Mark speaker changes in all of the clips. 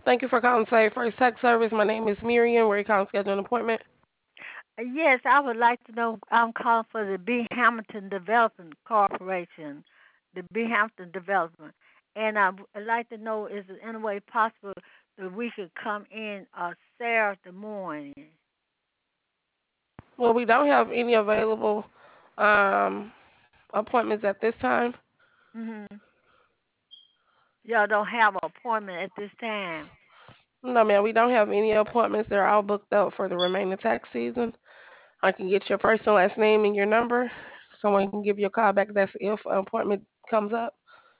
Speaker 1: Thank you for calling Save First Tech Service. My name is Miriam. Where you calling to schedule an appointment?
Speaker 2: Yes, I would like to know. I'm calling for the B. Hamilton Development Corporation, the B. Hamilton Development, and I'd like to know is it any way possible that we could come in Saturday morning?
Speaker 1: Well, we don't have any available um, appointments at this time.
Speaker 2: Mhm. Y'all don't have an appointment at this time.
Speaker 1: No, man, we don't have any appointments. They're all booked up for the remaining tax season. I can get your first and last name and your number. Someone can give you a call back. That's if an appointment comes up.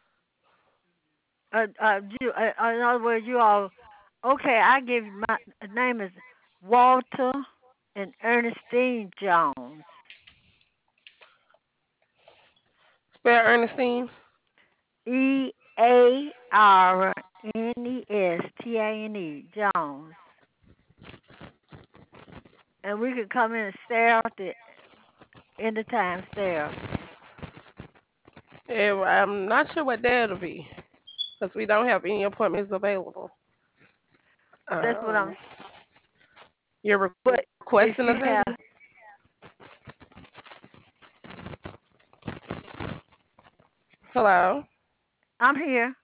Speaker 2: In other words, you all. Okay, I give you my name is Walter and Ernestine Jones.
Speaker 1: Spare Ernestine.
Speaker 2: Arnestane Jones, and we could come in and stare at the anytime stare.
Speaker 1: I'm not sure what day it'll be because we don't have any appointments available.
Speaker 2: That's what I'm.
Speaker 1: Um, you're
Speaker 2: But
Speaker 1: requesting a
Speaker 2: if
Speaker 1: day?
Speaker 2: you have,
Speaker 1: Hello.
Speaker 2: I'm here.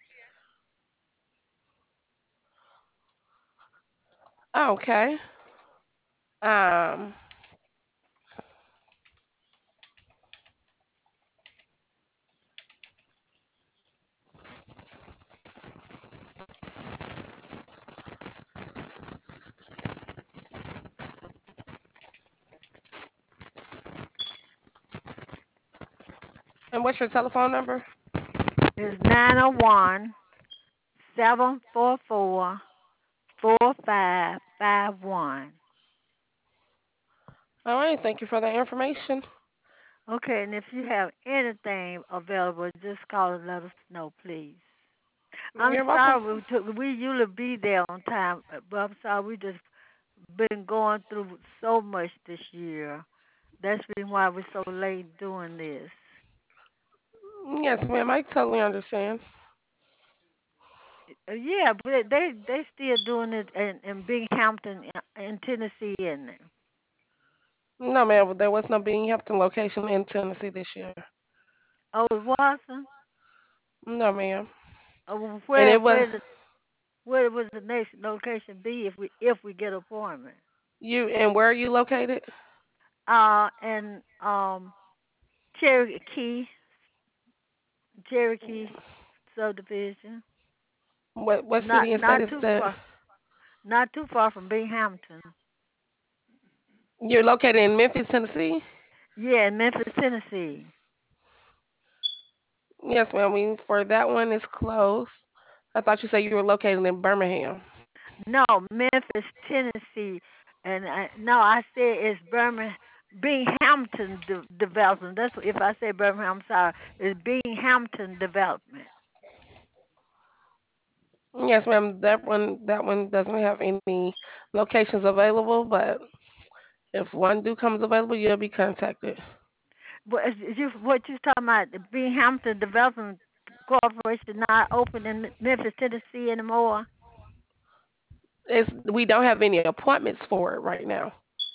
Speaker 1: Okay. Um, and what's your telephone number?
Speaker 2: It's 901-744-4551.
Speaker 1: All right. Thank you for the information.
Speaker 2: Okay, and if you have anything available, just call and let us know, please. I'm
Speaker 1: You're welcome.
Speaker 2: sorry we usually be there on time, but I'm sorry we just been going through so much this year. That's the reason why we're so late doing this.
Speaker 1: Yes, ma'am. I totally understand.
Speaker 2: Yeah, but they still doing it in Binghamton in Tennessee, isn't it?
Speaker 1: No, ma'am. There was no Binghamton location in Tennessee this year.
Speaker 2: Oh, it wasn't.
Speaker 1: No, ma'am. And
Speaker 2: Where
Speaker 1: it was
Speaker 2: where would the next location be if we get appointment?
Speaker 1: you. And where are you located?
Speaker 2: And Cherokee Cherokee subdivision,
Speaker 1: What
Speaker 2: not
Speaker 1: city and state
Speaker 2: not
Speaker 1: is
Speaker 2: too
Speaker 1: that?
Speaker 2: far, not too far from Binghamton.
Speaker 1: You're located in Memphis, Tennessee.
Speaker 2: Yeah, in Memphis, Tennessee.
Speaker 1: Yes, ma'am. For that one, it's close. I thought you said you were located in Birmingham.
Speaker 2: No, Memphis, Tennessee, and no, I said it's Binghamton Development. That's what, if I say Birmingham, I'm sorry. It's Binghamton Development.
Speaker 1: Yes, ma'am. That one doesn't have any locations available, but if one do comes available, you'll be contacted.
Speaker 2: What you talking about? The Binghamton Development Corporation not open in Memphis, Tennessee anymore.
Speaker 1: We don't have any appointments for it right now.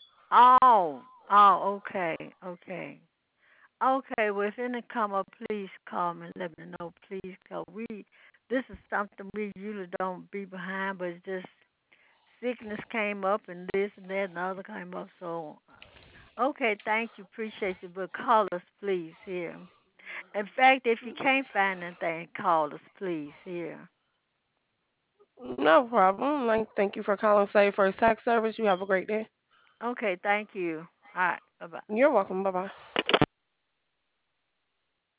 Speaker 2: Okay, okay. Okay, well, if any come up, please call me. Let me know, please. Cause this is something we usually don't be behind, but it's just sickness came up and this and that and the other came up. So, okay, thank you, appreciate you, but call us, please, here. In fact, if you can't find anything, call us, please, here.
Speaker 1: No problem. Like, thank you for calling Save First Tax Service. You have a great day.
Speaker 2: Okay, thank you. All right, bye bye.
Speaker 1: You're welcome. Bye bye.